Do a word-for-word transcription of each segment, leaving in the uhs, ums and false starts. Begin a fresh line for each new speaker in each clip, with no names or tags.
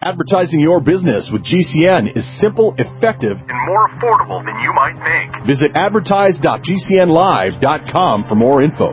Advertising your business with G C N is simple, effective, and more affordable than you might think. Visit advertise dot g c n live dot com for more info.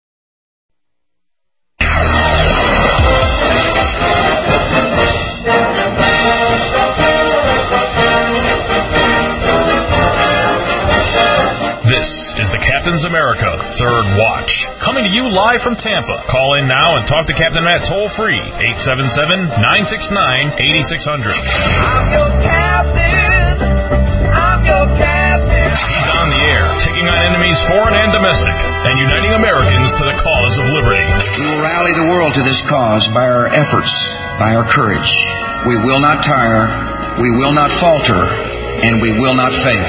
This is the Captain's America Third Watch, coming to you live from Tampa. Call in now and talk to Captain Matt toll-free, eight seven seven, nine six nine, eight six zero zero.
I'm your captain. I'm your captain.
He's on the air, taking on enemies foreign and domestic, and uniting Americans to the cause of liberty.
We will rally the world to this cause by our efforts, by our courage. We will not tire, we will not falter, and we will not fail.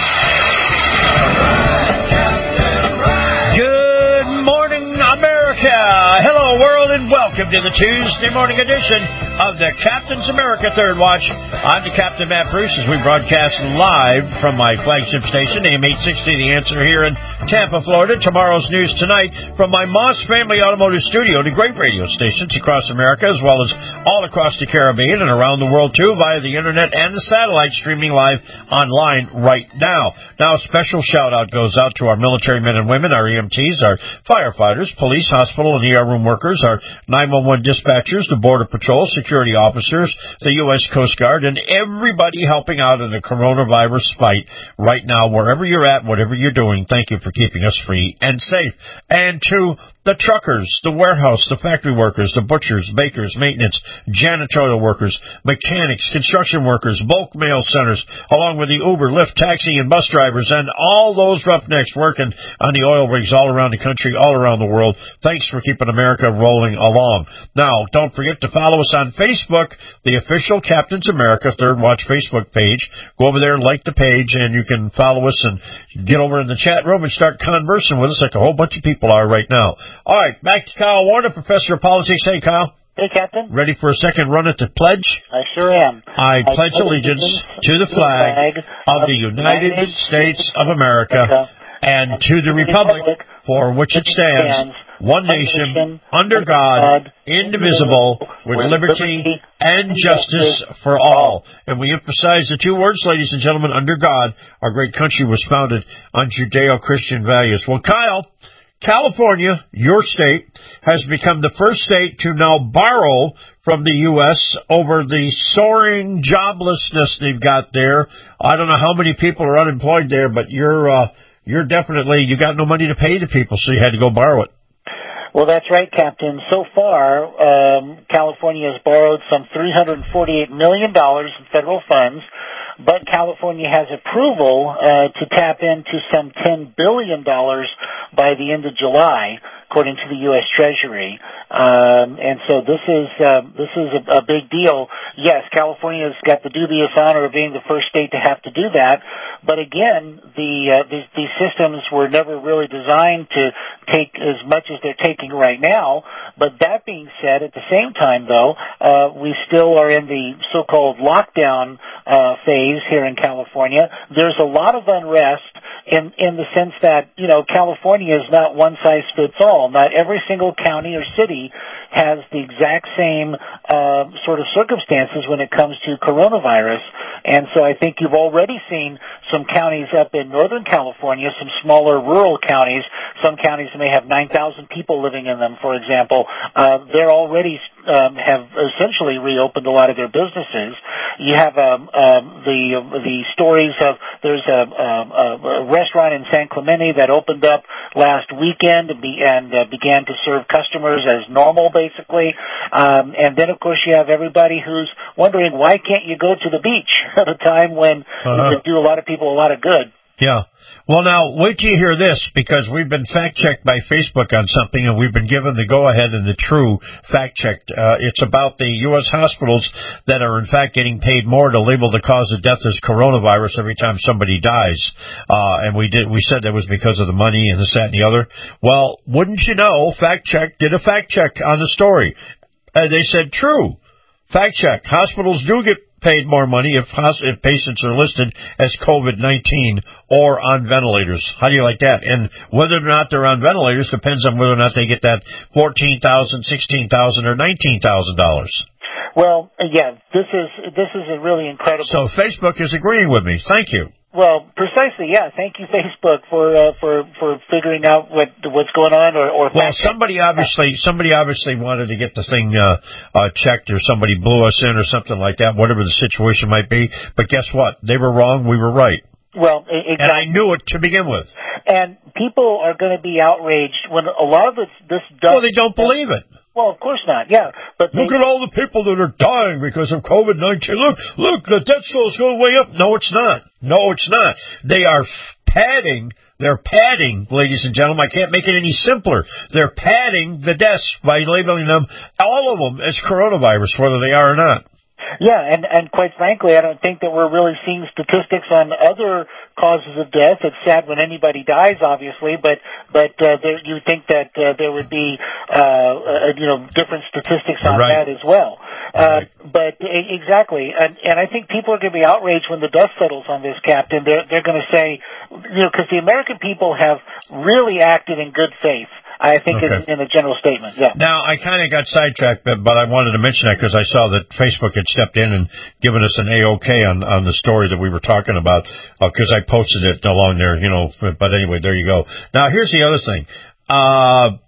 Good morning, America. Hello, world, and welcome to the Tuesday morning edition of the Captain's America Third Watch. I'm the Captain Matt Bruce as we broadcast live from my flagship station, A M eight sixty, The Answer, here in Tampa, Florida. Tomorrow's news tonight from my Moss Family Automotive Studio to great radio stations across America, as well as all across the Caribbean and around the world, too, via the Internet and the satellite, streaming live online right now. Now, a special shout-out goes out to our military men and women, our E M Ts, our firefighters, police, hospital, and E R room workers, our nine one one dispatchers, the Border Patrol, security officers, the U S Coast Guard, and everybody helping out in the coronavirus fight right now, wherever you're at, whatever you're doing. Thank you for keeping us free and safe. And to the truckers, the warehouse, the factory workers, the butchers, bakers, maintenance, janitorial workers, mechanics, construction workers, bulk mail centers, along with the Uber, Lyft, taxi, and bus drivers, and all those roughnecks working on the oil rigs all around the country, all around the world. Thanks for keeping America rolling along. Now, don't forget to follow us on Facebook, the official Captain's America Third Watch Facebook page. Go over there and like the page, and you can follow us and get over in the chat room and start conversing with us like a whole bunch of people are right now. All right, back to Kyle Warner, Professor of Politics. Hey, Kyle.
Hey, Captain.
Ready for a second run at the pledge?
I sure am.
I, I pledge allegiance to the flag, flag of the United, United States of America, America and to the republic for which it stands, one nation, under God, indivisible, with liberty and justice for all. And we emphasize the two words, ladies and gentlemen, under God. Our great country was founded on Judeo-Christian values. Well, Kyle, California, your state, has become the first state to now borrow from the U S over the soaring joblessness they've got there. I don't know how many people are unemployed there, but you're uh, you're definitely, you got no money to pay the people, so you had to go borrow it.
Well, that's right, Captain. So far, um, California has borrowed some three hundred forty-eight million dollars in federal funds, but California has approval uh, to tap into some ten billion dollars by the end of July, according to the U S Treasury. Um, and so this is uh, this is a, a big deal. Yes, California's got the dubious honor of being the first state to have to do that. But again, the uh, these, these systems were never really designed to take as much as they're taking right now. But that being said, at the same time, though, uh, we still are in the so-called lockdown uh, phase here in California. There's a lot of unrest in in the sense that, you know, California is not one size fits all. Not every single county or city has the exact same uh, sort of circumstances when it comes to coronavirus. And so I think you've already seen some counties up in Northern California, some smaller rural counties. Some counties may have nine thousand people living in them, for example. Uh, they're already um, have essentially reopened a lot of their businesses. You have um, um, the the stories of there's a, a, a restaurant in San Clemente that opened up last weekend and, be, and uh, began to serve customers as normal, basically. Um, and then, of course, you have everybody who's wondering, why can't you go to the beach at a time when uh-huh. it could do a lot of people a lot of good?
Yeah. Well, now, wait till you hear this, because we've been fact-checked by Facebook on something, and we've been given the go-ahead and the true fact-check. Uh, it's about the U S hospitals that are, in fact, getting paid more to label the cause of death as coronavirus every time somebody dies. Uh, and we did, we said that was because of the money and this, that, and the other. Well, wouldn't you know, fact-check did a fact-check on the story. Uh, they said, true. Fact-check. Hospitals do get paid more money if, if patients are listed as COVID nineteen or on ventilators. How do you like that? And whether or not they're on ventilators depends on whether or not they get that fourteen thousand dollars, sixteen thousand dollars, or nineteen thousand dollars.
Well, yeah, this is this is a really incredible.
So Facebook is agreeing with me. Thank you.
Well, precisely, yeah. Thank you, Facebook, for uh, for for figuring out what what's going on, or, or
well, somebody obviously somebody obviously wanted to get the thing uh, uh, checked, or somebody blew us in, or something like that. Whatever the situation might be, but guess what? They were wrong. We were right.
Well, exactly.
And I knew it to begin with.
And people are going to be outraged when a lot of this, this does.
Well, they don't believe it.
Well, of course not. Yeah, but
look
they,
at all the people that are dying because of COVID nineteen. Look, look, the death toll is going way up. No, it's not. No, it's not. They are padding. They're padding, ladies and gentlemen. I can't make it any simpler. They're padding the deaths by labeling them, all of them, as coronavirus, whether they are or not.
Yeah, and, and quite frankly, I don't think that we're really seeing statistics on other causes of death. It's sad when anybody dies, obviously, but but uh, there, you think that uh, there would be uh, uh, you know different statistics on
right.
that as well. Uh,
right.
But exactly, and and I think people are going to be outraged when the dust settles on this, Captain. They're they're going to say, you know, because the American people have really acted in good faith. I think okay. in, in a general statement, yeah.
Now, I kind of got sidetracked, but, but I wanted to mention that because I saw that Facebook had stepped in and given us an A-OK on, on the story that we were talking about, because uh, I posted it along there, you know. But anyway, there you go. Now, here's the other thing. Uh,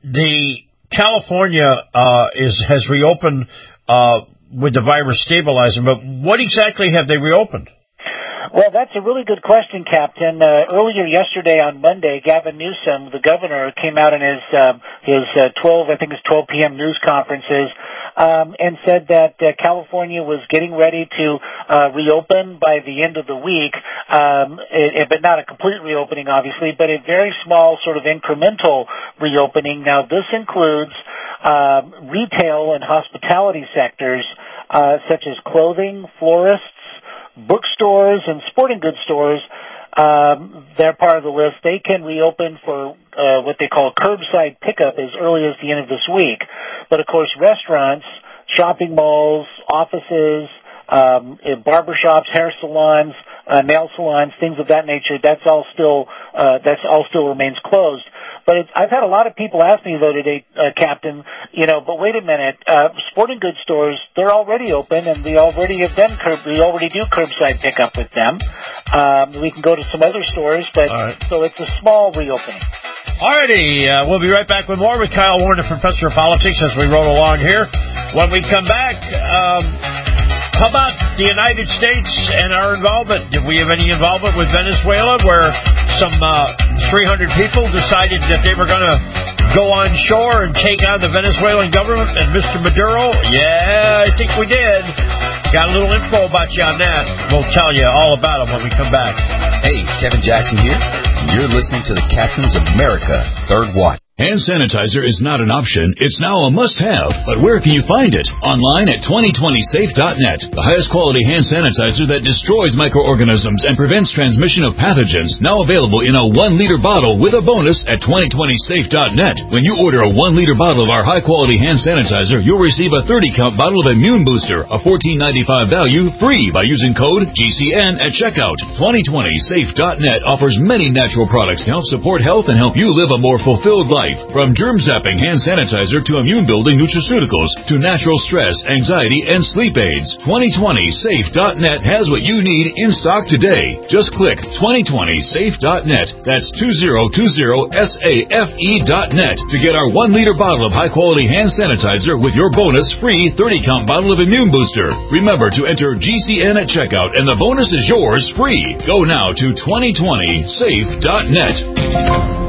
the California uh, is has reopened uh, with the virus stabilizing, but what exactly have they reopened?
Well, that's a really good question, Captain. Uh, earlier yesterday on Monday, Gavin Newsom, the governor, came out in his um, his uh, twelve, I think it's twelve p.m. news conferences, um, and said that uh, California was getting ready to uh, reopen by the end of the week, um, it, it, but not a complete reopening, obviously, but a very small sort of incremental reopening. Now, this includes uh, retail and hospitality sectors, uh, such as clothing, florists, bookstores and sporting goods stores. Um, they're part of the list. They can reopen for uh, what they call curbside pickup as early as the end of this week. But of course, restaurants, shopping malls, offices, um, barbershops, hair salons, uh, nail salons, things of that nature, that's all still uh, that's all still remains closed. But it's, I've had a lot of people ask me, though, today, uh, Captain, you know, but wait a minute, uh, sporting goods stores, they're already open, and we already have done curb, we already do curbside pickup with them. Um, we can go to some other stores, but right. So it's a small reopening.
Alrighty, uh, we'll be right back with more with Kyle Warren, the Professor of Politics, as we roll along here. When we come back, um, how about the United States and our involvement? Did we have any involvement with Venezuela, where some uh, three hundred people decided that they were going to go on shore and take on the Venezuelan government and Mister Maduro? Yeah, I think we did. Got a little info about you on that. We'll tell you all about it when we come back.
Hey, Kevin Jackson here. You're listening to the Captain's America Third Watch.
Hand sanitizer is not an option, it's now a must-have. But where can you find it? Online at twenty twenty safe dot net. The highest quality hand sanitizer that destroys microorganisms and prevents transmission of pathogens. Now available in a one liter bottle with a bonus at twenty twenty safe dot net. When you order a one liter bottle of our high-quality hand sanitizer, you'll receive a thirty count bottle of Immune Booster, a fourteen ninety-five value, free by using code G C N at checkout. twenty twenty safe dot net offers many natural products to help support health and help you live a more fulfilled life. From germ-zapping hand sanitizer to immune-building nutraceuticals to natural stress, anxiety, and sleep aids. twenty twenty safe dot net has what you need in stock today. Just click twenty twenty safe dot net. That's two zero two zero safe dot net to get our one liter bottle of high-quality hand sanitizer with your bonus free thirty count bottle of Immune Booster. Remember to enter G C N at checkout and the bonus is yours free. Go now to twenty twenty safe dot net.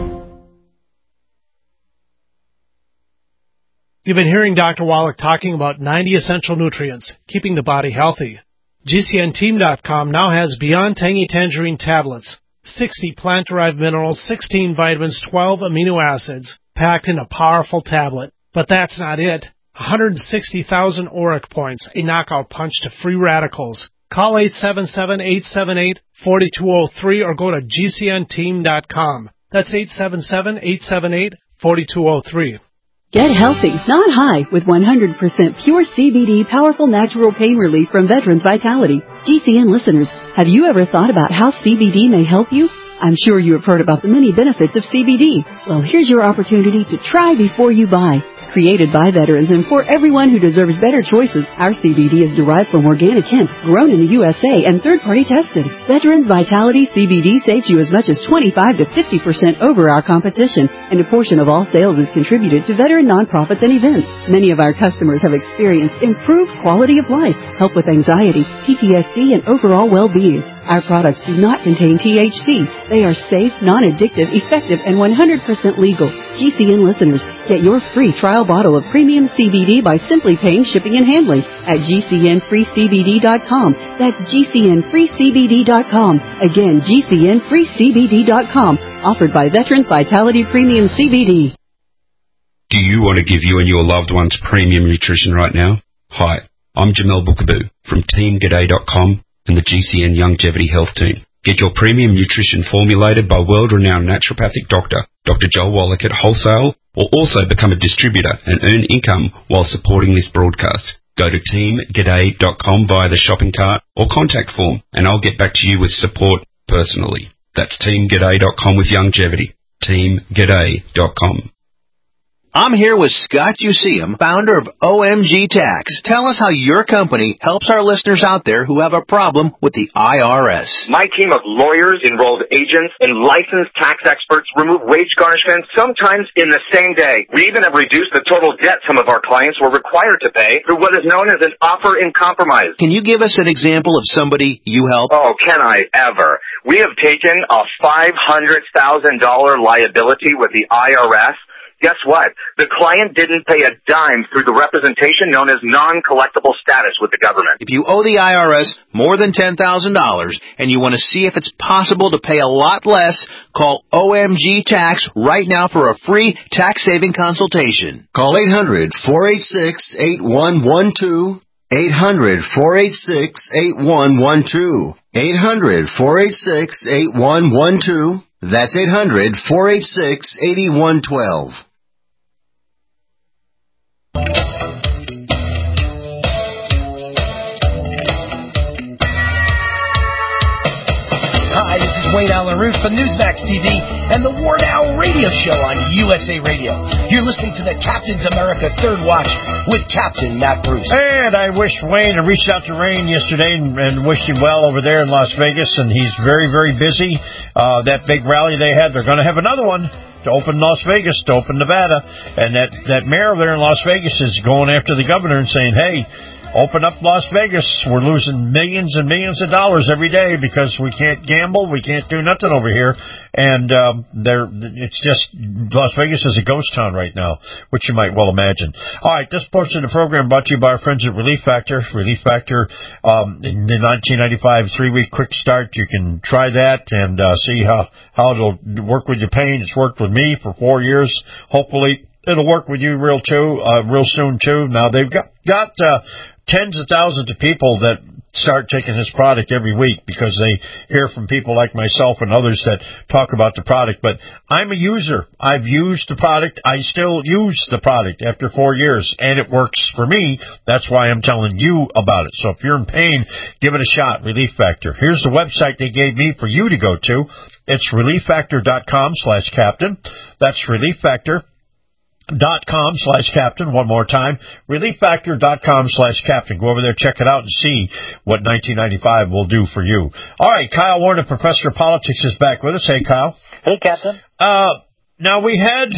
You've been hearing Doctor Wallach talking about ninety essential nutrients, keeping the body healthy. G C N team dot com now has Beyond Tangy Tangerine tablets, sixty plant-derived minerals, sixteen vitamins, twelve amino acids, packed in a powerful tablet. But that's not it. one hundred sixty thousand auric points, a knockout punch to free radicals. Call eight seven seven, eight seven eight, four two zero three or go to G C N team dot com. That's eight seven seven, eight seven eight, four two zero three.
Get healthy, not high, with one hundred percent pure C B D powerful natural pain relief from Veterans Vitality. G C N listeners, have you ever thought about how C B D may help you? I'm sure you have heard about the many benefits of C B D. Well, here's your opportunity to try before you buy. Created by veterans and for everyone who deserves better choices, our C B D is derived from organic hemp, grown in the U S A and third-party tested. Veterans Vitality C B D saves you as much as twenty-five to fifty percent over our competition, and a portion of all sales is contributed to veteran nonprofits and events. Many of our customers have experienced improved quality of life, help with anxiety, P T S D, and overall well-being. Our products do not contain T H C. They are safe, non-addictive, effective, and one hundred percent legal. G C N listeners, get your free trial bottle of premium C B D by simply paying shipping and handling at G C N free C B D dot com. That's G C N free C B D dot com. Again, G C N free C B D dot com. Offered by Veterans Vitality Premium C B D.
Do you want to give you and your loved ones premium nutrition right now? Hi, I'm Jamel Bookaboo from Team G'day dot com and the G C N Longevity Health Team. Get your premium nutrition formulated by world-renowned naturopathic doctor, Doctor Joel Wallach at Wholesale, or also become a distributor and earn income while supporting this broadcast. Go to Team G'day dot com via the shopping cart or contact form, and I'll get back to you with support personally. That's Team G'day dot com with Longevity. Team G'day dot com.
I'm here with Scott Useum, founder of O M G Tax. Tell us how your company helps our listeners out there who have a problem with the I R S.
My team of lawyers, enrolled agents, and licensed tax experts remove wage garnishments sometimes in the same day. We even have reduced the total debt some of our clients were required to pay through what is known as an offer in compromise.
Can you give us an example of somebody you help?
Oh, can I ever? We have taken a five hundred thousand dollars liability with the I R S. Guess what? The client didn't pay a dime through the representation known as non-collectible status with the government.
If you owe the I R S more than ten thousand dollars and you want to see if it's possible to pay a lot less, call O M G Tax right now for a free tax-saving consultation.
Call eight hundred, four eight six, eight one one two. eight hundred, four eight six, eight one one two. eight hundred, four eight six, eight one one two. That's eight hundred, four eight six, eight one one two.
Hi, this is Wayne Allen Roos from Newsmax T V and the War Now Radio Show on U S A Radio. You're listening to the Captain's America Third Watch with Captain Matt Bruce.
And I wish Wayne, I reached out to Wayne yesterday and, and wished him well over there in Las Vegas, and he's very, very busy. Uh, that big rally they had, they're going to have another one to open Las Vegas, to open Nevada, and that, that mayor there in Las Vegas is going after the governor and saying, hey, open up Las Vegas. We're losing millions and millions of dollars every day because we can't gamble. We can't do nothing over here. And um, they're, it's just Las Vegas is a ghost town right now, which you might well imagine. All right, this portion of the program brought to you by our friends at Relief Factor. Relief Factor, um, in the nineteen ninety-five three-week quick start. You can try that and uh, see how, how it'll work with your pain. It's worked with me for four years. Hopefully it'll work with you real too, uh, real soon too. Now they've got got uh, tens of thousands of people that start taking this product every week because they hear from people like myself and others that talk about the product. But I'm a user. I've used the product. I still use the product after four years, and it works for me. That's why I'm telling you about it. So if you're in pain, give it a shot, Relief Factor. Here's the website they gave me for you to go to. It's relief factor dot com slash captain. That's Relief Factor. Dot com slash captain. One more time, relief factor dot com slash captain. Go over there, check it out, and see what nineteen ninety-five will do for you. All right, Kyle Warner, Professor of Politics, is back with us. Hey, Kyle.
Hey, Captain.
Uh, now we had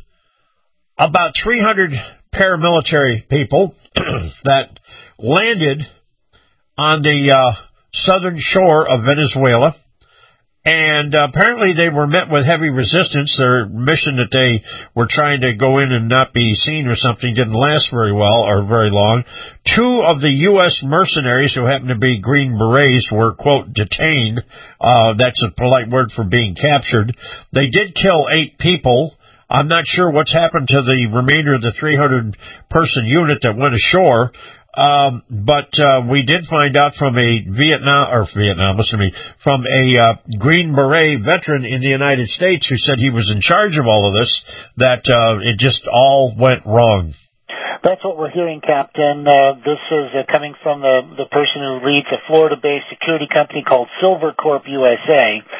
about three hundred paramilitary people that landed on the uh, southern shore of Venezuela. And uh, apparently they were met with heavy resistance. Their mission that they were trying to go in and not be seen or something didn't last very well or very long. Two of the U S mercenaries who happened to be Green Berets were, quote, detained. Uh, that's a polite word for being captured. They did kill eight people. I'm not sure what's happened to the remainder of the three hundred person unit that went ashore. Um, but, uh, we did find out from a Vietnam, or Vietnam, listen to me, from a, uh, Green Beret veteran in the United States who said he was in charge of all of this, that, uh, it just all went wrong.
That's what we're hearing, Captain. Uh, this is uh, coming from the, the person who leads a Florida-based security company called Silver Corp U S A.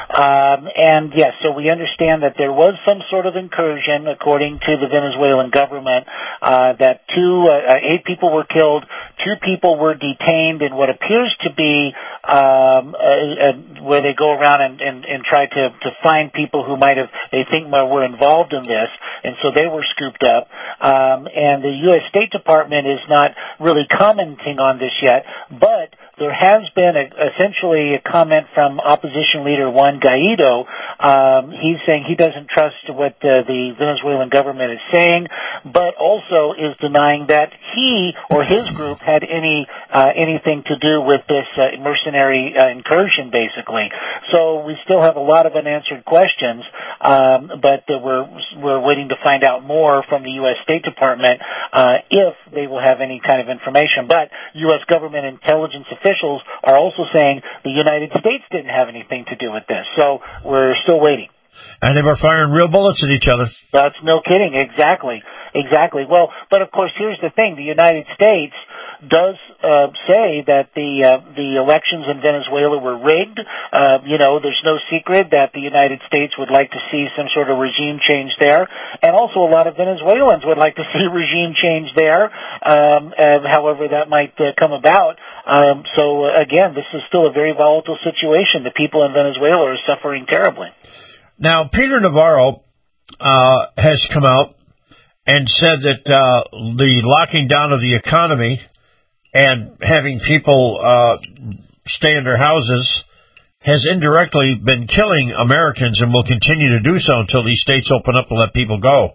Um, and yes, so we understand that there was some sort of incursion, according to the Venezuelan government, uh, that two, uh, eight people were killed, two people were detained in what appears to be um, uh, uh, where they go around and, and, and try to, to find people who might have, they think were involved in this, and so they were scooped up. Um, and the U S State Department is not really commenting on this yet, but there has been a, essentially a comment from opposition leader Juan Guaido. Um, he's saying he doesn't trust what uh, the Venezuelan government is saying, but also is denying that he or his group had any uh, anything to do with this uh, mercenary uh, incursion, basically. So we still have a lot of unanswered questions, um, but uh, we're we're waiting to find out more from the U S State Department uh, if they will have any kind of information. But U S government intelligence officials Officials are also saying the United States didn't have anything to do with this. So we're still waiting.
And they were firing real bullets at each other.
That's no kidding. Exactly. Exactly. Well, but of course, here's the thing. The United States does uh, say that the uh, the elections in Venezuela were rigged. Uh, you know, there's no secret that the United States would like to see some sort of regime change there, and also a lot of Venezuelans would like to see regime change there. Um, uh, however, that might uh, come about. Um, so uh, again, this is still a very volatile situation. The people in Venezuela are suffering terribly.
Now, Peter Navarro uh, has come out and said that uh, the locking down of the economy and having people uh, stay in their houses has indirectly been killing Americans and will continue to do so until these states open up and let people go.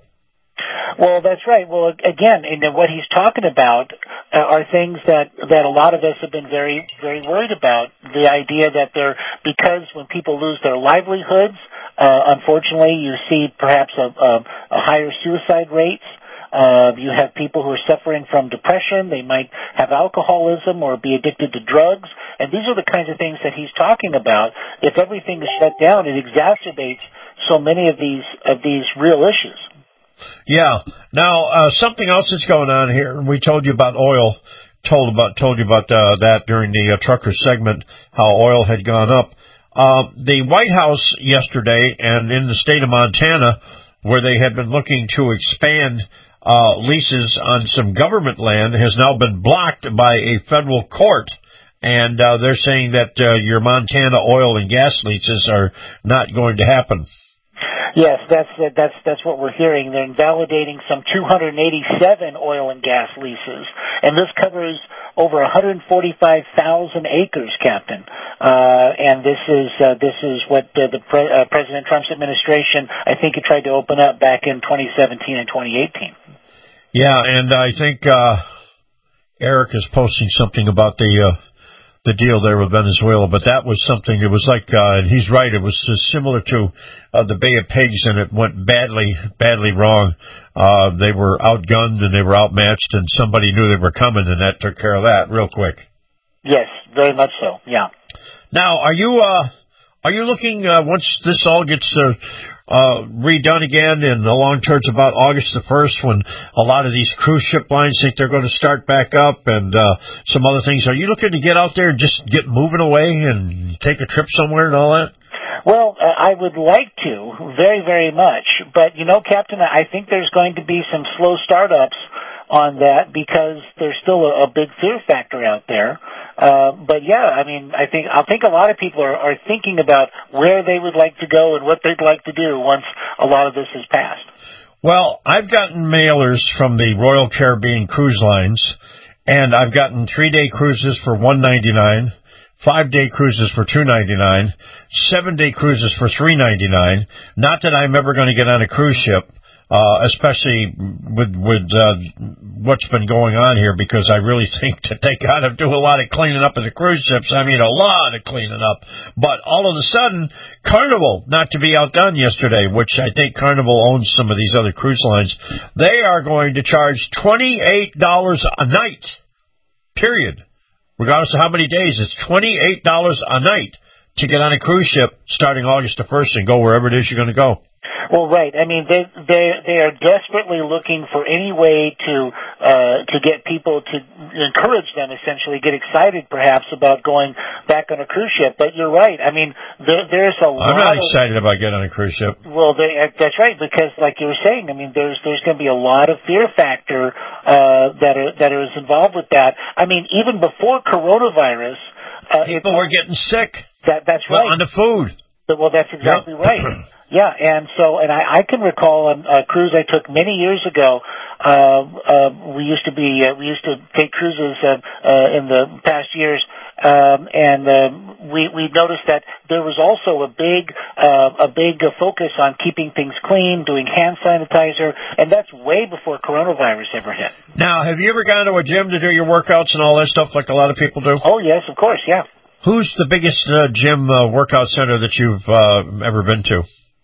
Well, that's right. Well, again, and what he's talking about uh, are things that, that a lot of us have been very, very worried about. The idea that they're, because when people lose their livelihoods, uh, unfortunately, you see perhaps a, a, a higher suicide rates. Uh, you have people who are suffering from depression. They might have alcoholism or be addicted to drugs. And these are the kinds of things that he's talking about. If everything is shut down, it exacerbates so many of these, of these real issues.
Yeah. Now, uh, something else that's going on here, and we told you about oil, told about told you about uh, that during the uh, trucker segment, how oil had gone up. Uh, the White House yesterday and in the state of Montana, where they had been looking to expand uh, leases on some government land, has now been blocked by a federal court. And uh, they're saying that uh, your Montana oil and gas leases are not going to happen.
Yes, that's that's that's what we're hearing. They're invalidating some two hundred eighty-seven oil and gas leases, and this covers over one hundred forty-five thousand acres, Captain. Uh, and this is uh, this is what uh, the pre- uh, President Trump's administration, I think, he tried to open up back in twenty seventeen and twenty eighteen.
Yeah, and I think uh, Eric is posting something about the. Uh, the deal there with Venezuela, but that was something, it was like, uh, and he's right, it was similar to uh, the Bay of Pigs, and it went badly, badly wrong. Uh, they were outgunned and they were outmatched, and somebody knew they were coming, and that took care of that real quick.
Yes, very much so, yeah.
Now, are you, uh, are you looking, uh, once this all gets, uh, Uh, redone again and along towards about August the first, when a lot of these cruise ship lines think they're going to start back up and uh, some other things. Are you looking to get out there and just get moving away and take a trip somewhere and all that?
Well, uh, I would like to, very, very much. But, you know, Captain, I think there's going to be some slow startups on that because there's still a, a big fear factor out there. Uh, but yeah, I mean, I think I think a lot of people are, are thinking about where they would like to go and what they'd like to do once a lot of this is passed.
Well, I've gotten mailers from the Royal Caribbean Cruise Lines, and I've gotten three-day cruises for one ninety-nine, five-day cruises for two ninety-nine, seven-day cruises for three ninety-nine. Not that I'm ever going to get on a cruise ship. Uh, especially with, with, uh, what's been going on here, because I really think that they gotta do a lot of cleaning up of the cruise ships. I mean, a lot of cleaning up. But all of a sudden, Carnival, not to be outdone yesterday, which I think Carnival owns some of these other cruise lines, they are going to charge twenty-eight dollars a night. Period. Regardless of how many days, it's twenty-eight dollars a night to get on a cruise ship starting August the first and go wherever it is you're going to go.
Well, right. I mean, they they they are desperately looking for any way to uh, to get people to encourage them, essentially get excited, perhaps, about going back on a cruise ship. But you're right. I mean, there, there's a.
I'm
lot
not excited
of,
about getting on a cruise ship.
Well, they, that's right, because like you were saying, I mean, there's there's going to be a lot of fear factor uh, that are, that is involved with that. I mean, even before coronavirus, uh,
people were getting sick.
That that's right.
On the food.
Well, that's exactly
yep.
right. Yeah, and so, and I, I can recall on a cruise I took many years ago. Uh, uh, we used to be, uh, we used to take cruises uh, uh, in the past years, um, and uh, we we noticed that there was also a big uh, a big uh, focus on keeping things clean, doing hand sanitizer, and that's way before coronavirus ever hit.
Now, have you ever gone to a gym to do your workouts and all that stuff like a lot of people do?
Oh yes, of course, yeah.
Who's the biggest uh, gym uh, workout center that you've uh, ever been to?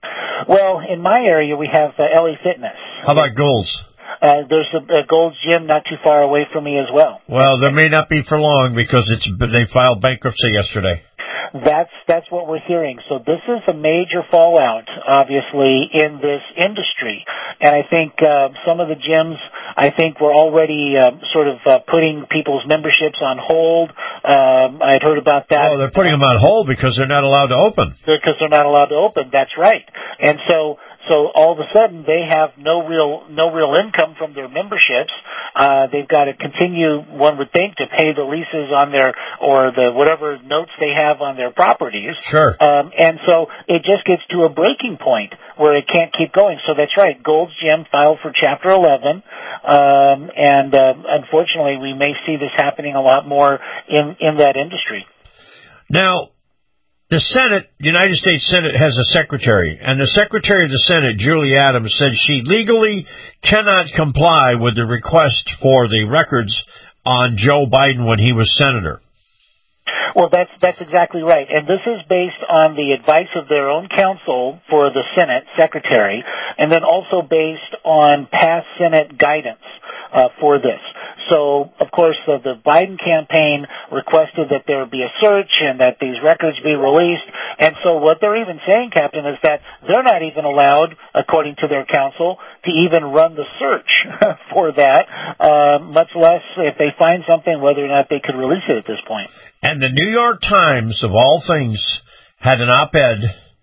Well, in my area, we have uh, L A Fitness.
How about Gold's?
Uh, there's a, a Gold's Gym not too far away from me as well.
Well, there may not be for long because it's they filed bankruptcy yesterday.
That's that's what we're hearing. So this is a major fallout, obviously, in this industry. And I think uh, some of the gyms, I think, were already uh, sort of uh, putting people's memberships on hold. Um, I'd heard about that.
Oh, they're putting them on hold because they're not allowed to open.
Because they're not allowed to open. That's right. And so. So all of a sudden they have no real no real income from their memberships. Uh, they've got to continue, one would think, to pay the leases on their or the whatever notes they have on their properties.
Sure.
Um, and so it just gets to a breaking point where it can't keep going. So that's right. Gold's Gym filed for Chapter eleven, um, and uh, unfortunately, we may see this happening a lot more in in that industry.
Now. The Senate, United States Senate, has a secretary, and the Secretary of the Senate, Julie Adams, said she legally cannot comply with the request for the records on Joe Biden when he was senator.
Well, that's that's exactly right, and this is based on the advice of their own counsel for the Senate secretary, and then also based on past Senate guidance uh, for this. So, of course, uh, the Biden campaign requested that there be a search and that these records be released. And so what they're even saying, Captain, is that they're not even allowed, according to their counsel, to even run the search for that, uh, much less if they find something, whether or not they could release it at this point.
And the New York Times, of all things, had an op-ed,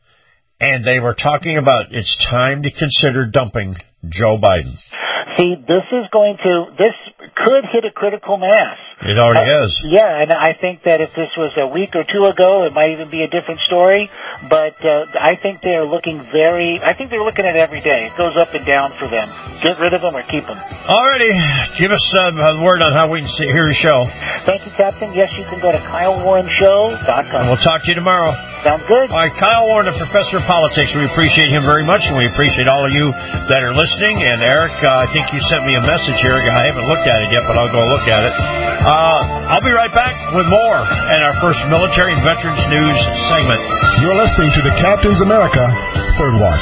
and they were talking about it's time to consider dumping Joe Biden.
See, this is going to, this could hit a critical mass.
It already
uh,
is.
Yeah, and I think that if this was a week or two ago, it might even be a different story. But uh, I think they're looking very, I think they're looking at it every day. It goes up and down for them. Get rid of them or keep them.
Alrighty. Give us uh, a word on how we can see, hear your show.
Thank you, Captain. Yes, you can go to Kyle Warren Show dot com.
And we'll talk to you tomorrow.
Sounds good.
All right, Kyle Warren, a professor of politics. We appreciate him very much, and we appreciate all of you that are listening. And Eric, uh, I think you sent me a message here. I haven't looked at it yet, but I'll go look at it. Uh, I'll be right back with more in our first Military and Veterans News segment.
You're listening to the Captain's America Third Watch.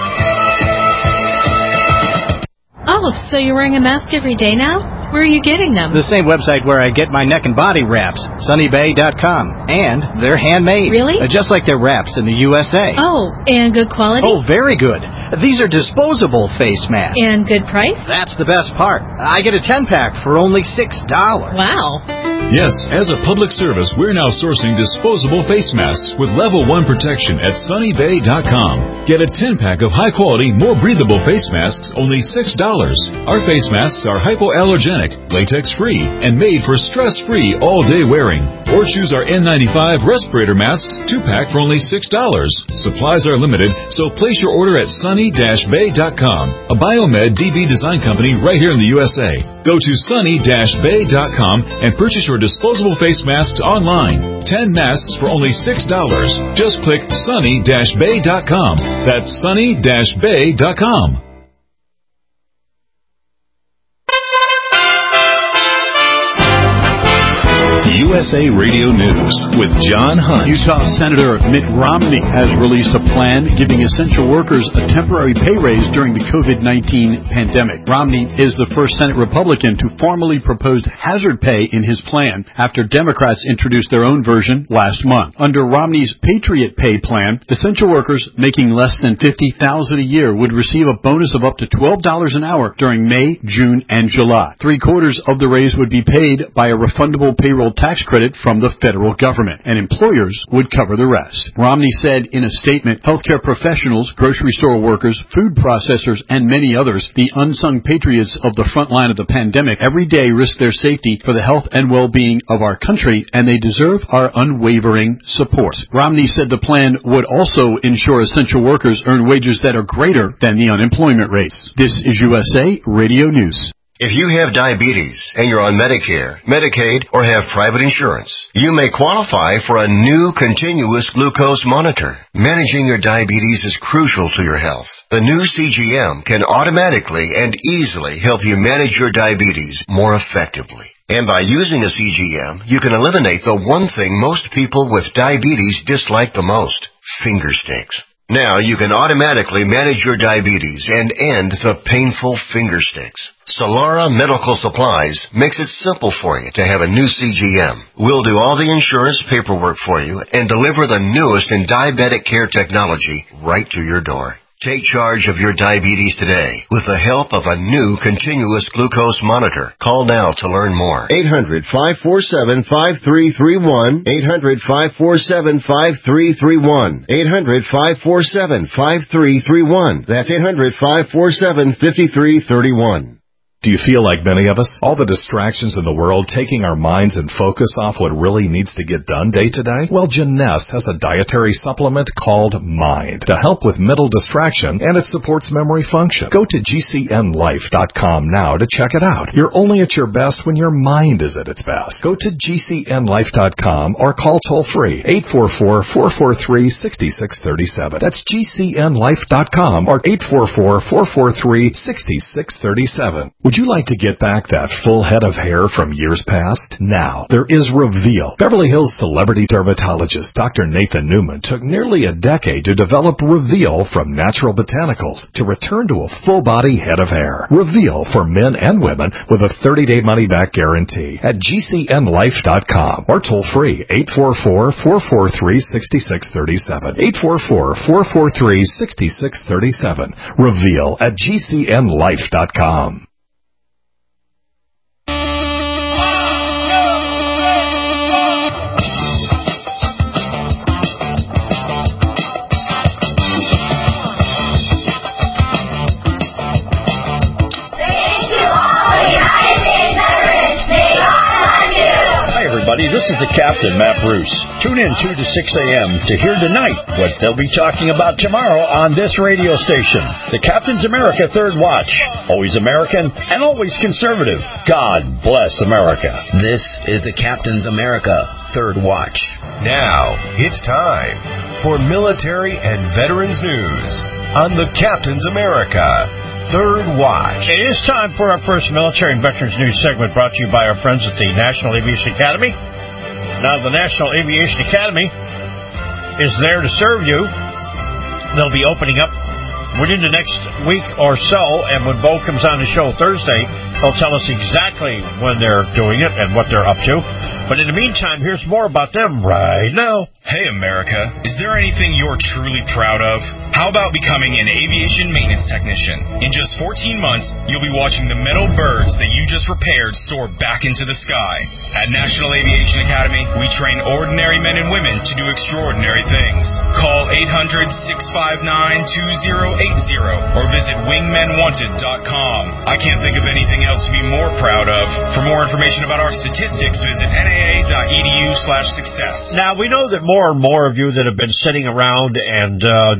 Oh, so you're wearing a mask every day now? Where are you getting them?
The same website where I get my neck and body wraps, sunny bay dot com. And they're handmade.
Really?
Uh, just like their wraps in the U S A.
Oh, and good quality?
Oh, very good. These are disposable face masks.
And good price?
That's the best part. I get a ten-pack for only six dollars.
Wow.
Yes, as a public service, we're now sourcing disposable face masks with level one protection at sunny bay dot com. Get a ten-pack of high-quality, more breathable face masks, only six dollars. Our face masks are hypoallergenic, latex-free, and made for stress-free all-day wearing. Or choose our N ninety-five respirator masks, two-pack for only six dollars. Supplies are limited, so place your order at sunny bay dot com, a Biomed D B design company right here in the U S A. Go to sunny bay dot com and purchase your disposable face masks online. Ten masks for only six dollars. Just click sunny bay dot com. That's sunny bay dot com.
U
S A Radio News with John Hunt.
Utah Senator Mitt Romney has released a plan giving essential workers a temporary pay raise during the COVID nineteen pandemic. Romney is the first Senate Republican to formally propose hazard pay in his plan after Democrats introduced their own version last month. Under Romney's Patriot Pay plan, essential workers making less than fifty thousand dollars a year would receive a bonus of up to twelve dollars an hour during May, June, and July. Three quarters of the raise would be paid by a refundable payroll tax credit from the federal government, and employers would cover the rest. Romney said in a statement, healthcare professionals, grocery store workers, food processors, and many others, the unsung patriots of the front line of the pandemic, every day risk their safety for the health and well-being of our country, and they deserve our unwavering support. Romney said the plan would also ensure essential workers earn wages that are greater than the unemployment rates. This is U S A Radio News.
If you have diabetes and you're on Medicare, Medicaid, or have private insurance, you may qualify for a new continuous glucose monitor. Managing your diabetes is crucial to your health. The new C G M can automatically and easily help you manage your diabetes more effectively. And by using a C G M, you can eliminate the one thing most people with diabetes dislike the most, finger sticks. Now you can automatically manage your diabetes and end the painful finger sticks. Solara Medical Supplies makes it simple for you to have a new C G M. We'll do all the insurance paperwork for you and deliver the newest in diabetic care technology right to your door. Take charge of your diabetes today with the help of a new continuous glucose monitor. Call now to learn more.
eight hundred, five four seven, five three three one. eight hundred, five four seven, five three three one. eight hundred, five four seven, five three three one. That's eight hundred, five four seven, five three three one.
Do you feel like many of us? All the distractions in the world taking our minds and focus off what really needs to get done day to day? Well, Janess has a dietary supplement called Mind to help with mental distraction, and it supports memory function. Go to G C N life dot com now to check it out. You're only at your best when your mind is at its best. Go to G C N life dot com or call toll-free eight four four, four four three, six six three seven. That's G C N life dot com or eight four four, four four three, six six three seven. Would you like to get back that full head of hair from years past? Now, there is Reveal. Beverly Hills celebrity dermatologist Doctor Nathan Newman took nearly a decade to develop Reveal from natural botanicals to return to a full-body head of hair. Reveal for men and women with a thirty-day money-back guarantee at G C N life dot com or toll-free eight four four, four four three, six six three seven. eight four four, four four three, six six three seven. Reveal at G C N life dot com.
This is the Captain, Matt Bruce. Tune in two to six a.m. to hear tonight what they'll be talking about tomorrow on this radio station. The Captain's America Third Watch. Always American and always conservative. God bless America.
This is the Captain's America Third Watch.
Now, it's time for military and veterans news on the Captain's America Third Watch.
It is time for our first military and veterans news segment brought to you by our friends at the National Aviation Academy. Now, the National Aviation Academy is there to serve you. They'll be opening up within the next week or so, and when Bo comes on the show Thursday, he'll tell us exactly when they're doing it and what they're up to. But in the meantime, here's more about them right now.
Hey, America, is there anything you're truly proud of? How about becoming an aviation maintenance technician? In just fourteen months, you'll be watching the metal birds that you just repaired soar back into the sky. At National Aviation Academy, we train ordinary men and women to do extraordinary things. Call eight hundred, six five nine, two zero eight zero or visit wingmen wanted dot com. I can't think of anything else to be more proud of. For more information about our statistics, visit N A A dot E D U slash success.
Now, we know that more and more of you that have been sitting around and uh, just kind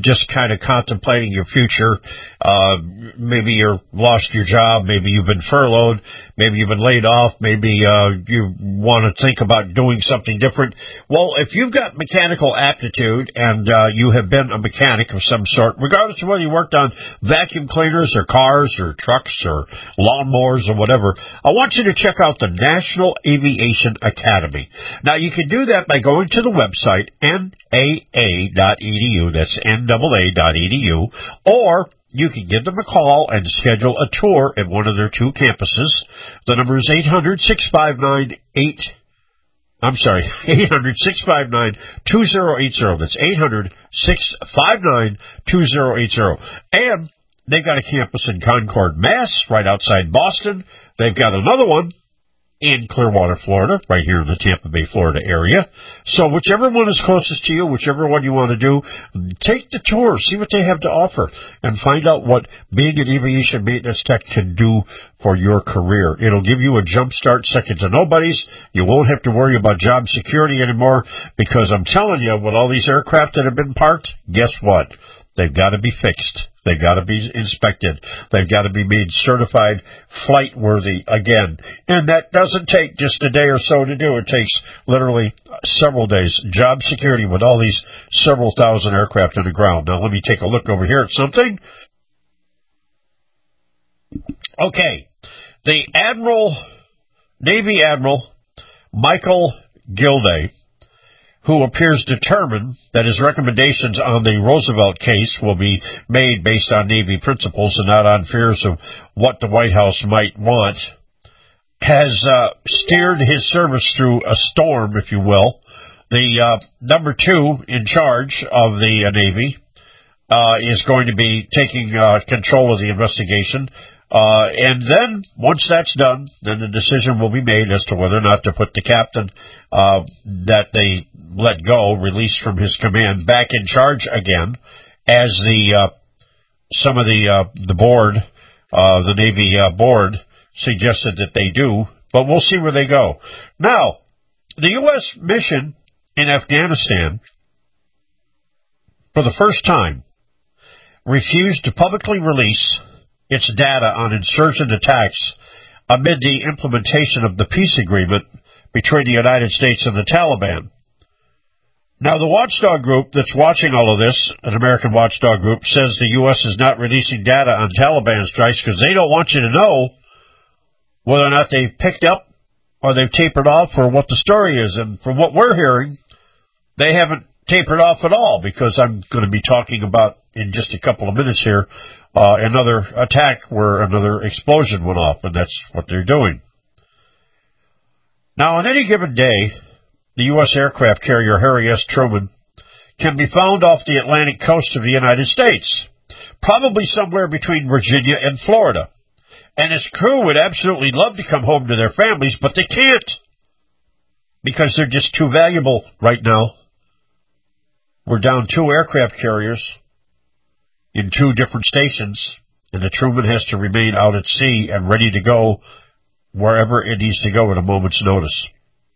kind of contemplating your future. Uh, maybe you've lost your job. Maybe you've been furloughed. Maybe you've been laid off. Maybe uh, you want to think about doing something different. Well, if you've got mechanical aptitude and uh, you have been a mechanic of some sort, regardless of whether you worked on vacuum cleaners or cars or trucks or lawnmowers or whatever, I want you to check out the National Aviation Academy. Now, you can do that by going to the website N A A dot E D U. That's N A A dot E D U. Or you can give them a call and schedule a tour at one of their two campuses. The number is eight hundred, six five nine, eight I'm sorry, eight hundred, six five nine, two zero eight zero. That's eight hundred, six five nine, two zero eight zero. And they've got a campus in Concord, Mass, right outside Boston. They've got another one in Clearwater, Florida, right here in the Tampa Bay, Florida area. So whichever one is closest to you, whichever one you want to do, take the tour, see what they have to offer, and find out what being an aviation maintenance tech can do for your career. It'll give you a jump start, second to nobody's. You won't have to worry about job security anymore, because I'm telling you, with all these aircraft that have been parked, guess what? They've got to be fixed. They've got to be inspected. They've got to be made certified flight-worthy again. And that doesn't take just a day or so to do. It takes literally several days. Job security with all these several thousand aircraft on the ground. Now, let me take a look over here at something. Okay. The Admiral, Navy Admiral Michael Gilday, who appears determined that his recommendations on the Roosevelt case will be made based on Navy principles and not on fears of what the White House might want, has uh, steered his service through a storm, if you will. The uh, number two in charge of the uh, Navy uh, is going to be taking uh, control of the investigation. Uh, and then, once that's done, then the decision will be made as to whether or not to put the captain uh, that they let go, released from his command, back in charge again, as the uh, some of the uh, the board, uh, the Navy uh, board, suggested that they do. But we'll see where they go. Now, the U S mission in Afghanistan, for the first time, refused to publicly release its data on insurgent attacks amid the implementation of the peace agreement between the United States and the Taliban. Now, the watchdog group that's watching all of this, an American watchdog group, says the U S is not releasing data on Taliban strikes because they don't want you to know whether or not they've picked up or they've tapered off or what the story is. And from what we're hearing, they haven't tapered off at all, because I'm going to be talking about, in just a couple of minutes here, uh, another attack where another explosion went off, and that's what they're doing. Now, on any given day, the U S aircraft carrier Harry S. Truman can be found off the Atlantic coast of the United States, probably somewhere between Virginia and Florida. And his crew would absolutely love to come home to their families, but they can't, because they're just too valuable right now. We're down two aircraft carriers in two different stations, and the Truman has to remain out at sea and ready to go wherever it needs to go at a moment's notice.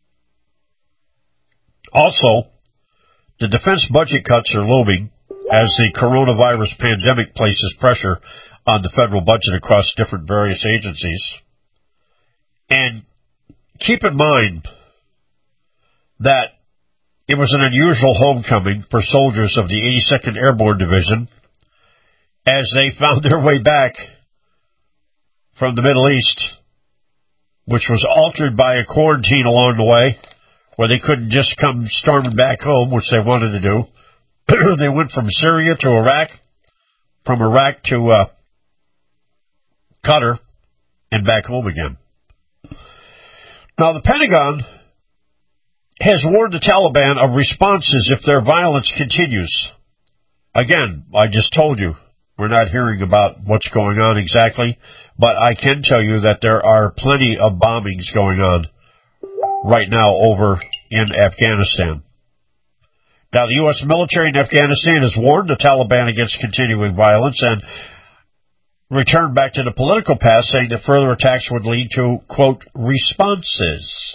Also, the defense budget cuts are looming as the coronavirus pandemic places pressure on the federal budget across different various agencies. And keep in mind that it was an unusual homecoming for soldiers of the eighty-second Airborne Division as they found their way back from the Middle East, which was altered by a quarantine along the way, where they couldn't just come storming back home, which they wanted to do. They went from Syria to Iraq, from Iraq to uh, Qatar, and back home again. Now, the Pentagon has warned the Taliban of responses if their violence continues. Again, I just told you, we're not hearing about what's going on exactly, but I can tell you that there are plenty of bombings going on right now over in Afghanistan. Now, the U S military in Afghanistan has warned the Taliban against continuing violence and returned back to the political path, saying that further attacks would lead to, quote, responses.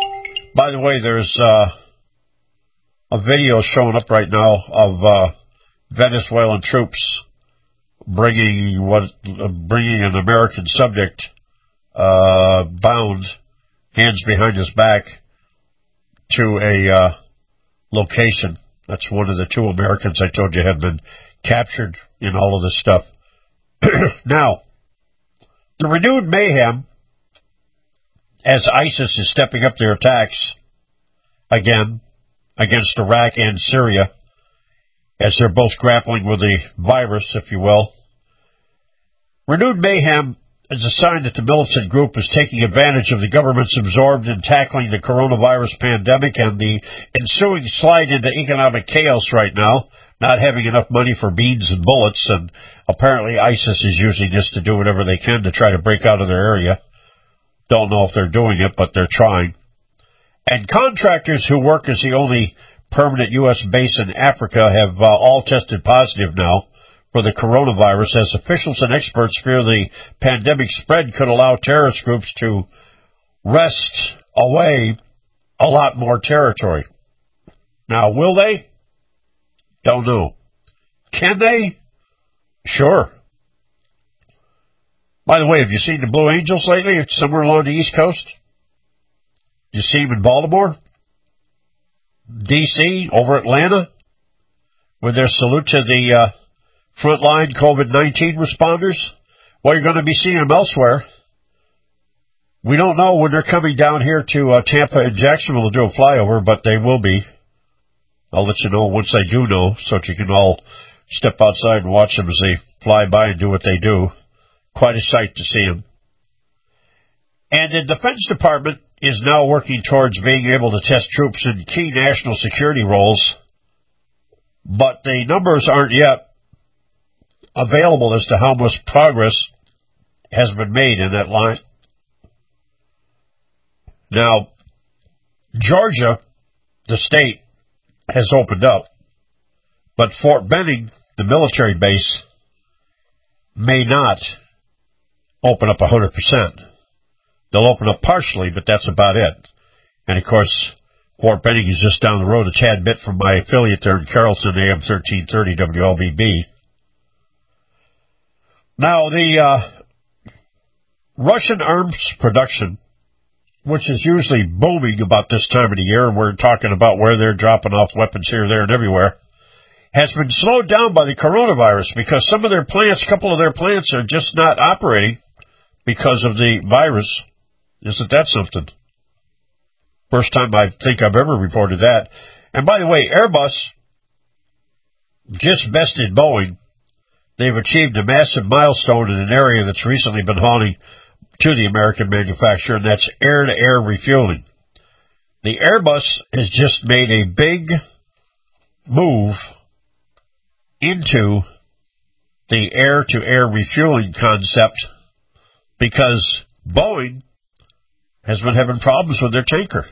By the way, there's uh, a video showing up right now of uh, Venezuelan troops bringing what bringing an American subject uh, bound, hands behind his back, to a uh, location. That's one of the two Americans I told you had been captured in all of this stuff. Now, the renewed mayhem as ISIS is stepping up their attacks again against Iraq and Syria, as they're both grappling with the virus, if you will. Renewed mayhem is a sign that the militant group is taking advantage of the government's absorbed in tackling the coronavirus pandemic and the ensuing slide into economic chaos right now, not having enough money for beans and bullets, and apparently ISIS is using this to do whatever they can to try to break out of their area. Don't know if they're doing it, but they're trying. And contractors who work as the only permanent U S base in Africa have uh, all tested positive now for the coronavirus, as officials and experts fear the pandemic spread could allow terrorist groups to wrest away a lot more territory. Now, will they? Don't know. Can they? Sure. By the way, have you seen the Blue Angels lately? It's somewhere along the East Coast. You see them in Baltimore, D C, over Atlanta, with their salute to the uh, frontline COVID nineteen responders. Well, you're going to be seeing them elsewhere. We don't know when they're coming down here to uh, Tampa and Jacksonville to do a flyover, but they will be. I'll let you know once I do know, so that you can all step outside and watch them as they fly by and do what they do. Quite a sight to see them. And the Defense Department is now working towards being able to test troops in key national security roles, but the numbers aren't yet available as to how much progress has been made in that line. Now, Georgia, the state, has opened up, but Fort Benning, the military base, may not open up one hundred percent. They'll open up partially, but that's about it. And, of course, Fort Benning is just down the road a tad bit from my affiliate there in Carrollton, A M thirteen thirty W L B B. Now, the uh, Russian arms production, which is usually booming about this time of the year, and we're talking about where they're dropping off weapons here, there, and everywhere, has been slowed down by the coronavirus because some of their plants, a couple of their plants, are just not operating because of the virus. Isn't that something? First time I think I've ever reported that. And by the way, Airbus just bested Boeing. They've achieved a massive milestone in an area that's recently been haunting to the American manufacturer, and that's air-to-air refueling. The Airbus has just made a big move into the air-to-air refueling concept because Boeing has been having problems with their tanker.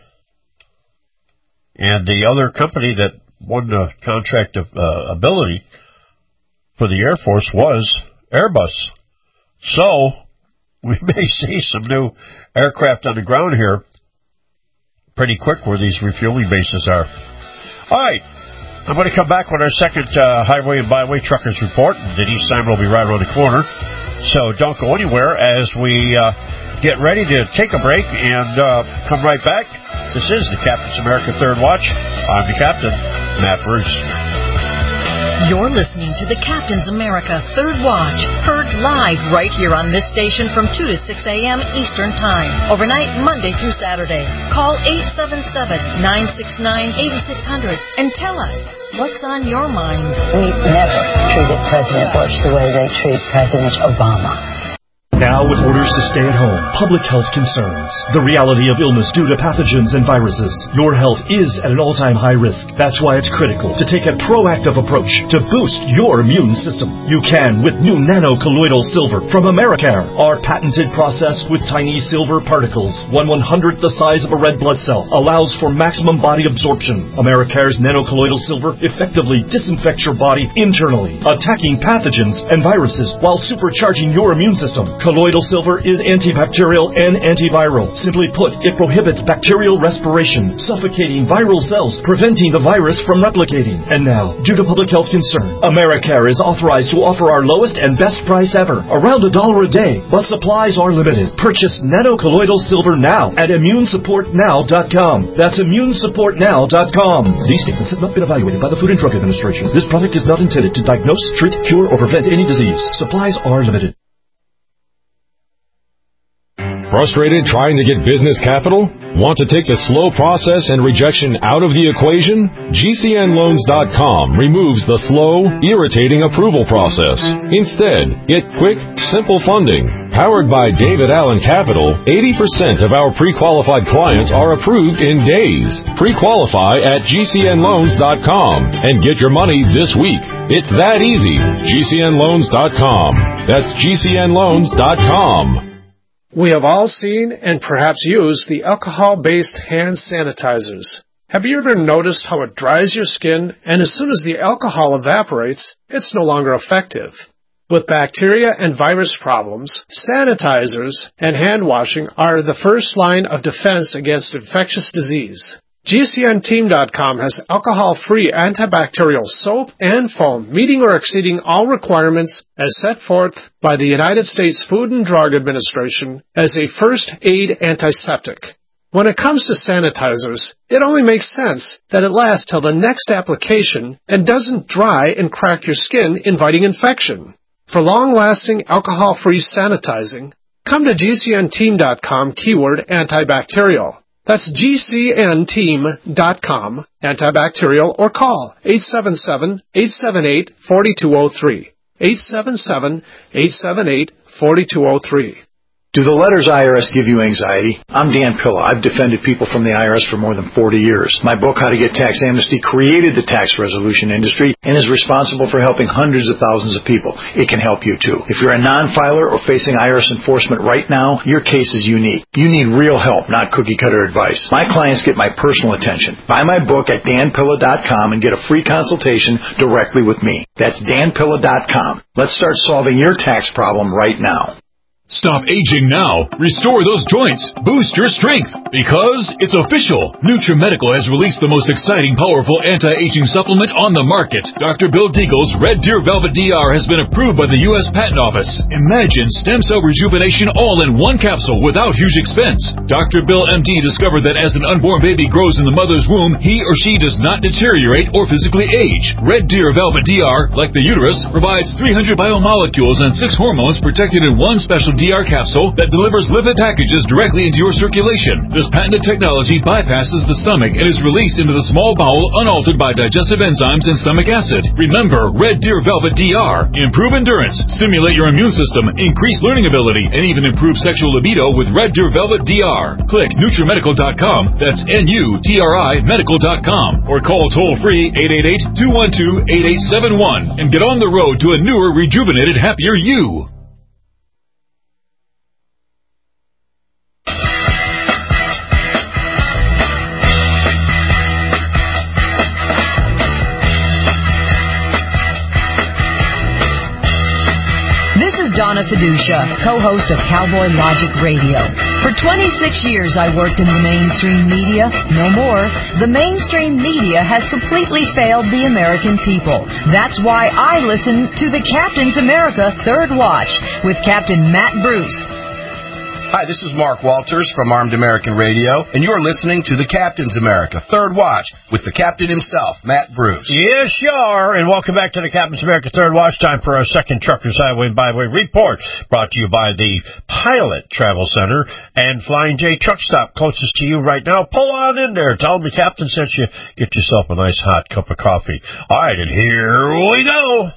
And the other company that won the contract of uh, ability for the Air Force was Airbus. So we may see some new aircraft on the ground here pretty quick where these refueling bases are. All right. I'm going to come back with our second uh, Highway and Byway Truckers Report. Denise Simon will be right around the corner. So don't go anywhere as we uh, get ready to take a break and uh, come right back. This is the Captain's America Third Watch. I'm the Captain, Matt Bruce.
You're listening to the Captain's America Third Watch, heard live right here on this station from two to six a.m. Eastern Time, overnight Monday through Saturday. Call eight seven seven, nine six nine, eight six zero zero and tell us what's on your mind.
We never treated President Bush the way they treat President Obama.
Now, with orders to stay at home, public health concerns, the reality of illness due to pathogens and viruses, your health is at an all-time high risk. That's why it's critical to take a proactive approach to boost your immune system. You can with new nano-colloidal silver from Americare. Our patented process with tiny silver particles, one one-hundredth the size of a red blood cell, allows for maximum body absorption. Americare's nano-colloidal silver effectively disinfects your body internally, attacking pathogens and viruses while supercharging your immune system. Colloidal silver is antibacterial and antiviral. Simply put, it prohibits bacterial respiration, suffocating viral cells, preventing the virus from replicating. And now, due to public health concern, Americare is authorized to offer our lowest and best price ever, around a dollar a day, but supplies are limited. Purchase Nano Colloidal Silver now at immune support now dot com. That's immune support now dot com. These statements have not been evaluated by the Food and Drug Administration. This product is not intended to diagnose, treat, cure, or prevent any disease. Supplies are limited.
Frustrated trying to get business capital? Want to take the slow process and rejection out of the equation? G C N loans dot com removes the slow, irritating approval process. Instead, get quick, simple funding. Powered by David Allen Capital, eighty percent of our pre-qualified clients are approved in days. Pre-qualify at G C N loans dot com and get your money this week. It's that easy. G C N loans dot com. That's G C N loans dot com.
We have all seen and perhaps used the alcohol-based hand sanitizers. Have you ever noticed how it dries your skin, and as soon as the alcohol evaporates, it's no longer effective? With bacteria and virus problems, sanitizers and hand washing are the first line of defense against infectious disease. G C N team dot com has alcohol-free antibacterial soap and foam, meeting or exceeding all requirements as set forth by the United States Food and Drug Administration as a first aid antiseptic. When it comes to sanitizers, it only makes sense that it lasts till the next application and doesn't dry and crack your skin, inviting infection. For long-lasting alcohol-free sanitizing, come to G C N team dot com keyword antibacterial. That's G C N team dot com, antibacterial, or call eight seven seven, eight seven eight, four two zero three. eight seven seven, eight seven eight, four two zero three.
Do the letters I R S give you anxiety? I'm Dan Pilla. I've defended people from the I R S for more than forty years. My book, How to Get Tax Amnesty, created the tax resolution industry and is responsible for helping hundreds of thousands of people. It can help you too. If you're a non-filer or facing I R S enforcement right now, your case is unique. You need real help, not cookie-cutter advice. My clients get my personal attention. Buy my book at Dan Pilla dot com and get a free consultation directly with me. That's Dan Pilla dot com. Let's start solving your tax problem right now.
Stop aging now. Restore those joints. Boost your strength. Because it's official. NutriMedical has released the most exciting, powerful anti-aging supplement on the market. Doctor Bill Deagle's Red Deer Velvet D R has been approved by the U S Patent Office. Imagine stem cell rejuvenation all in one capsule without huge expense. Doctor Bill M D discovered that as an unborn baby grows in the mother's womb, he or she does not deteriorate or physically age. Red Deer Velvet D R, like the uterus, provides three hundred biomolecules and six hormones protected in one special D R capsule that delivers lipid packages directly into your circulation. This patented technology bypasses the stomach and is released into the small bowel unaltered by digestive enzymes and stomach acid. Remember, Red Deer Velvet D R. Improve endurance, stimulate your immune system, increase learning ability, and even improve sexual libido with Red Deer Velvet D R. Click Nutri Medical dot com, that's N U T R I Medical dot com, or call toll-free eight eight eight, two one two, eight eight seven one and get on the road to a newer, rejuvenated, happier you.
Donna Fiducia, co-host of Cowboy Logic Radio. For twenty-six years I worked in the mainstream media. No more. The mainstream media has completely failed the American people. That's why I listen to the Captain's America Third Watch with Captain Matt Bruce.
Hi, this is Mark Walters from Armed American Radio, and you're listening to the Captain's America Third Watch with the captain himself, Matt Bruce.
Yes, you are, and welcome back to the Captain's America Third Watch. Time for our second Truckers Highway and Byway Report, brought to you by the Pilot Travel Center and Flying J Truck Stop, closest to you right now. Pull on in there. Tell them the captain sent you. Get yourself a nice hot cup of coffee. All right, and here we go.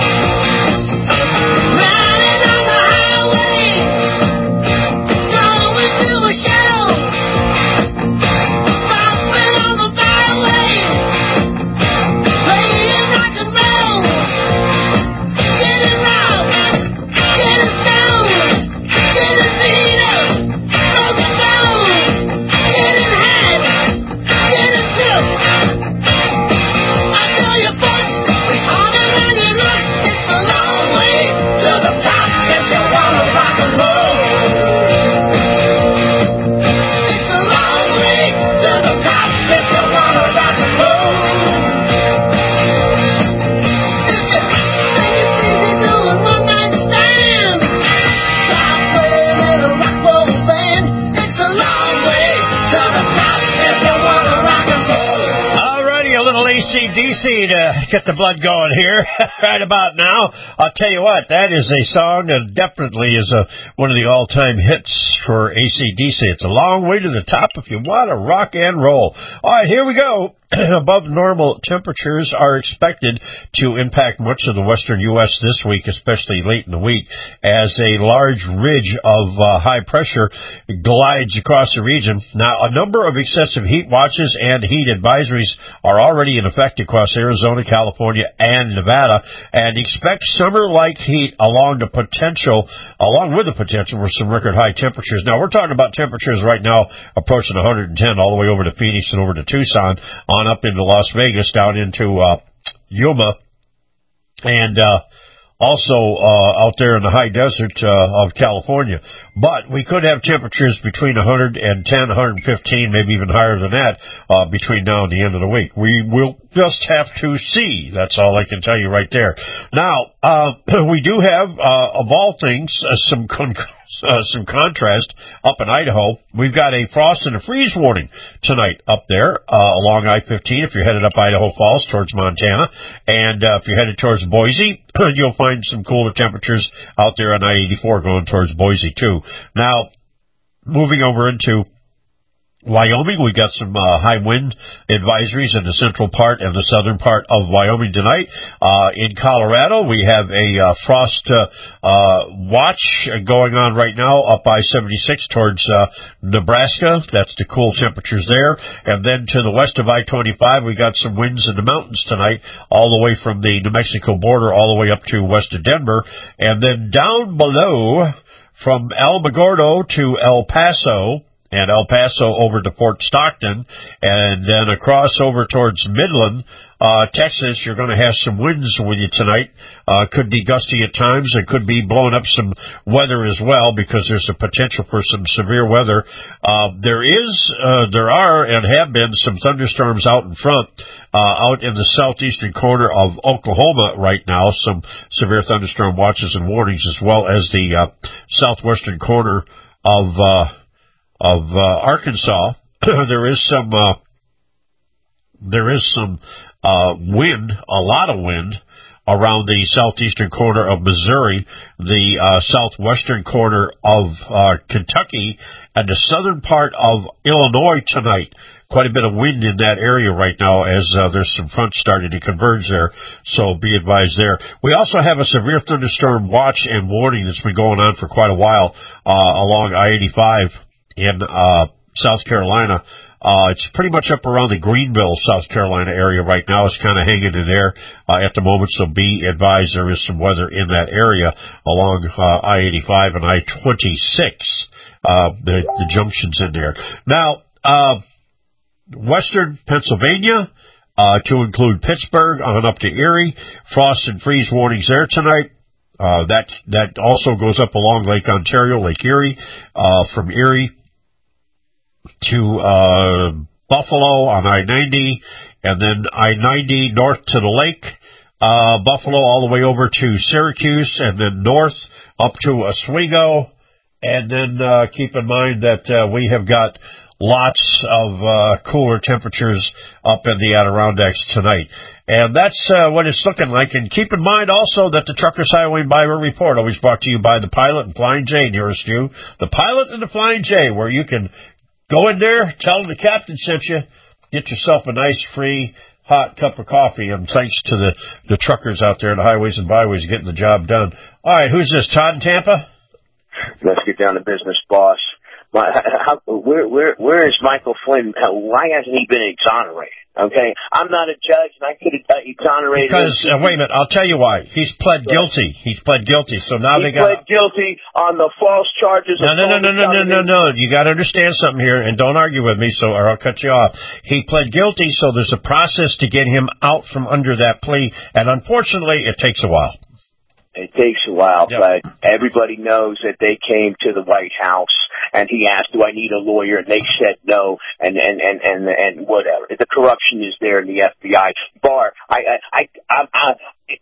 Riding on the highway,
D C to get the blood going here right about now. I'll tell you what, that is a song that definitely is a, one of the all-time hits for A C D C. It's a long way to the top if you want to rock and roll. All right, here we go. Above normal temperatures are expected to impact much of the western U S this week, especially late in the week, as a large ridge of uh, high pressure glides across the region. Now, a number of excessive heat watches and heat advisories are already in effect across Arizona, California, and Nevada, and expect summer-like heat along the potential, along with the potential for some record high temperatures. Now, we're talking about temperatures right now approaching one hundred ten all the way over to Phoenix and over to Tucson, on up into Las Vegas, down into uh, Yuma, and uh, also uh, out there in the high desert uh, of California. But we could have temperatures between one hundred ten, one hundred fifteen, maybe even higher than that, uh, between now and the end of the week. We will just have to see. That's all I can tell you right there. Now, uh, we do have, uh, of all things, uh, some con- Uh, some contrast up in Idaho. We've got a frost and a freeze warning tonight up there uh, along I fifteen if you're headed up Idaho Falls towards Montana. And uh, if you're headed towards Boise, you'll find some cooler temperatures out there on I eighty-four going towards Boise, too. Now, moving over into Wyoming, we got some uh, high wind advisories in the central part and the southern part of Wyoming tonight. Uh, in Colorado, we have a uh, frost uh, uh, watch going on right now up I seventy-six towards uh, Nebraska. That's the cool temperatures there. And then to the west of I twenty-five, we got some winds in the mountains tonight, all the way from the New Mexico border all the way up to west of Denver. And then down below from Alamogordo to El Paso, and El Paso over to Fort Stockton, and then across over towards Midland, uh, Texas. You're going to have some winds with you tonight. Uh, could be gusty at times. It could be blowing up some weather as well, because there's a potential for some severe weather. Uh, there is, uh, there are and have been some thunderstorms out in front, uh, out in the southeastern corner of Oklahoma right now. Some severe thunderstorm watches and warnings, as well as the, uh, southwestern corner of, uh, of uh, Arkansas. There is some uh, there is some uh, wind, a lot of wind, around the southeastern corner of Missouri, the uh, southwestern corner of uh, Kentucky, and the southern part of Illinois tonight. Quite a bit of wind in that area right now, as uh, there's some fronts starting to converge there, so be advised there. We also have a severe thunderstorm watch and warning that's been going on for quite a while uh, along I eighty-five in uh South Carolina. Uh it's pretty much up around the Greenville, South Carolina area right now. It's kind of hanging in there uh, at the moment, so be advised there is some weather in that area along uh, I eighty-five and I twenty-six, uh the, the junctions in there. Now, uh western Pennsylvania, uh to include Pittsburgh on up to Erie, frost and freeze warnings there tonight. Uh that that also goes up along Lake Ontario, Lake Erie, uh from Erie to uh Buffalo on I ninety, and then I ninety north to the lake, uh Buffalo all the way over to Syracuse, and then north up to Oswego. And then uh keep in mind that uh, we have got lots of uh cooler temperatures up in the Adirondacks tonight. And that's uh, what it's looking like. And keep in mind also that the Truckers Highway and Byway Report, always brought to you by the Pilot and Flying J nearest you. The Pilot and the Flying J, where you can go in there, tell them the captain sent you, get yourself a nice free hot cup of coffee, and thanks to the, the truckers out there in the highways and byways getting the job done. All right, who's this, Todd in Tampa?
Let's get down to business, boss. My, how, where, where, where is Michael Flynn? Why hasn't he been exonerated? Okay, I'm not a judge, and I could have uh, exonerated
because, him. Because, uh, wait a minute, I'll tell you why. He's pled guilty. He's pled guilty, so now
he
they got...
He pled guilty on the false charges
no,
of...
No, no, no, no, no, no, no, no. You got to understand something here, and don't argue with me, so or I'll cut you off. He pled guilty, so there's a process to get him out from under that plea, and unfortunately, it takes a while.
It takes a while,
yep.
But everybody knows that they came to the White House and he asked, do I need a lawyer? And they said no, and, and, and, and, and whatever. The corruption is there in the F B I. Barr, I, I, I, I, I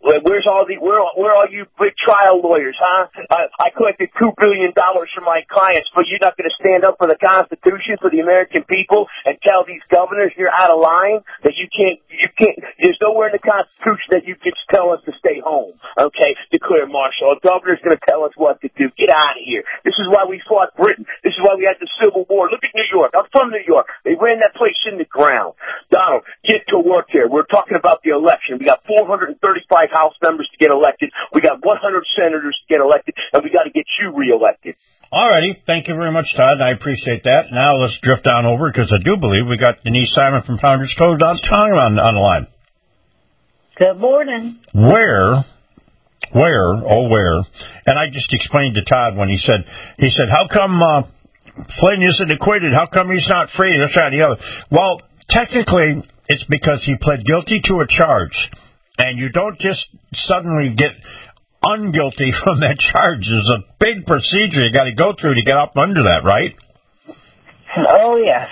Where's all the where where are you big trial lawyers, huh? I, I collected two billion dollars from my clients, but you're not going to stand up for the Constitution, for the American people, and tell these governors you're out of line, that you can't you can't. There's nowhere in the Constitution that you can tell us to stay home. Okay, declare martial. A governor's going to tell us what to do. Get out of here. This is why we fought Britain. This is why we had the Civil War. Look at New York. I'm from New York. They ran that place in the ground. Donald, get to work here. We're talking about the election. We got four hundred thirty-five House members to get elected. We got one hundred senators to get elected, and we got to get you reelected.
All righty. Thank you very much, Todd. I appreciate that. Now let's drift down over, because I do believe we got Denise Simon from Founders Code dot com on, on the line.
Good morning.
Where, where, oh where, and I just explained to Todd when he said, he said, how come uh, Flynn isn't acquitted? How come he's not free? This, that, and the other. Well, technically, it's because he pled guilty to a charge. And you don't just suddenly get unguilty from that charge. There's a big procedure you got to go through to get up under that, right?
Oh, yes.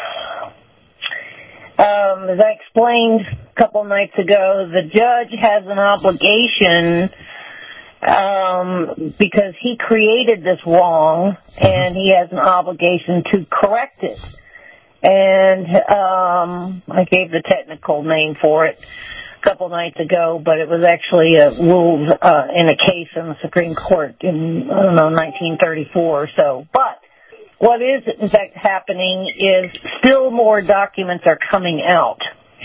Um, as I explained a couple nights ago, the judge has an obligation um, because he created this wrong, and he has an obligation to correct it. And um, I gave the technical name for it a couple nights ago, but it was actually uh, ruled uh, in a case in the Supreme Court in, I don't know, nineteen thirty-four or so. But what is, in fact, happening is still more documents are coming out.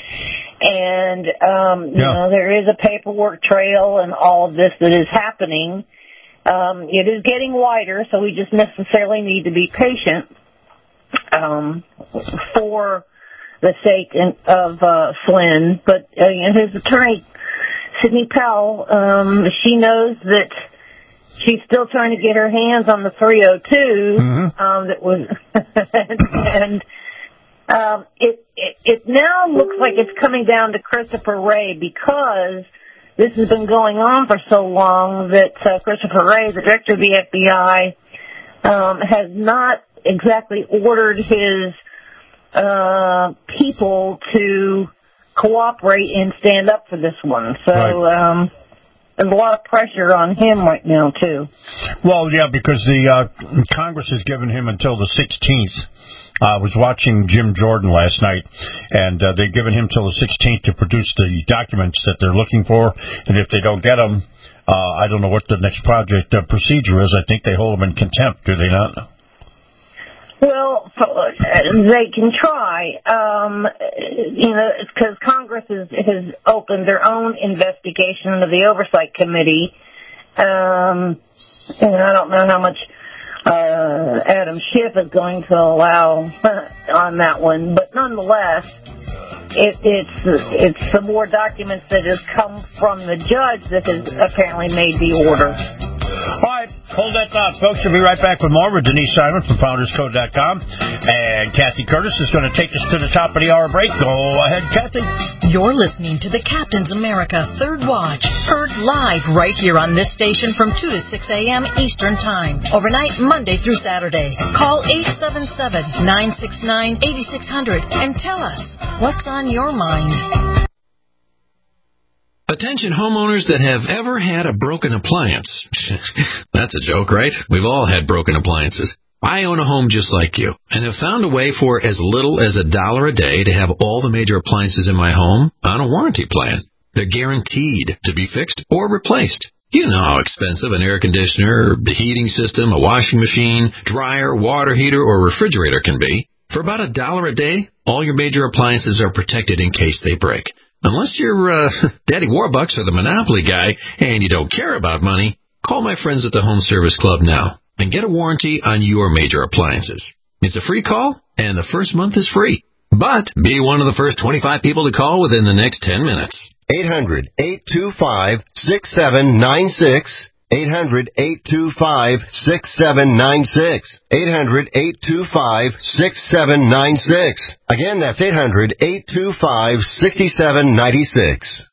And, um, you yeah. know, there is a paperwork trail and all of this that is happening. Um, it is getting wider, so we just necessarily need to be patient um, for the sake of uh, Flynn. But uh, his attorney, Sidney Powell, um, she knows that she's still trying to get her hands on the three oh two. Mm-hmm. Um, that was, and um, it, it it now looks like it's coming down to Christopher Wray, because this has been going on for so long that uh, Christopher Wray, the director of the F B I, um, has not exactly ordered his uh, people to cooperate and stand up for this one. So right. um, there's a lot of pressure on him right now, too.
Well, yeah, because the uh, Congress has given him until the sixteenth. I was watching Jim Jordan last night, and uh, they've given him till the sixteenth to produce the documents that they're looking for. And if they don't get them, uh, I don't know what the next project uh, procedure is. I think they hold them in contempt, do they not?
Well, they can try. Um, you know, it's because Congress has, has opened their own investigation into the Oversight Committee. Um, and I don't know how much uh, Adam Schiff is going to allow on that one, but nonetheless, it, it's it's the more documents that has come from the judge that has apparently made the order.
All right, hold that thought, folks. We'll be right back with more with Denise Simon from Founders Code dot com. And Kathy Curtis is going to take us to the top of the hour break. Go ahead, Kathy.
You're listening to the Captain's America Third Watch, heard live right here on this station from two to six a.m. Eastern Time, overnight Monday through Saturday. Call eight seven seven, nine six nine, eight six zero zero and tell us what's on your mind.
Attention homeowners that have ever had a broken appliance. That's a joke, right? We've all had broken appliances. I own a home just like you, and have found a way for as little as a dollar a day to have all the major appliances in my home on a warranty plan. They're guaranteed to be fixed or replaced. You know how expensive an air conditioner, the heating system, a washing machine, dryer, water heater, or refrigerator can be. For about a dollar a day, all your major appliances are protected in case they break. Unless you're uh, Daddy Warbucks or the Monopoly guy and you don't care about money, call my friends at the Home Service Club now and get a warranty on your major appliances. It's a free call, and the first month is free. But be one of the first twenty-five people to call within the next ten minutes.
eight hundred, eight two five, six seven nine six. eight hundred, eight two five, six seven nine six. eight hundred, eight two five, six seven nine six. Again, that's eight hundred, eight two five, six seven nine six.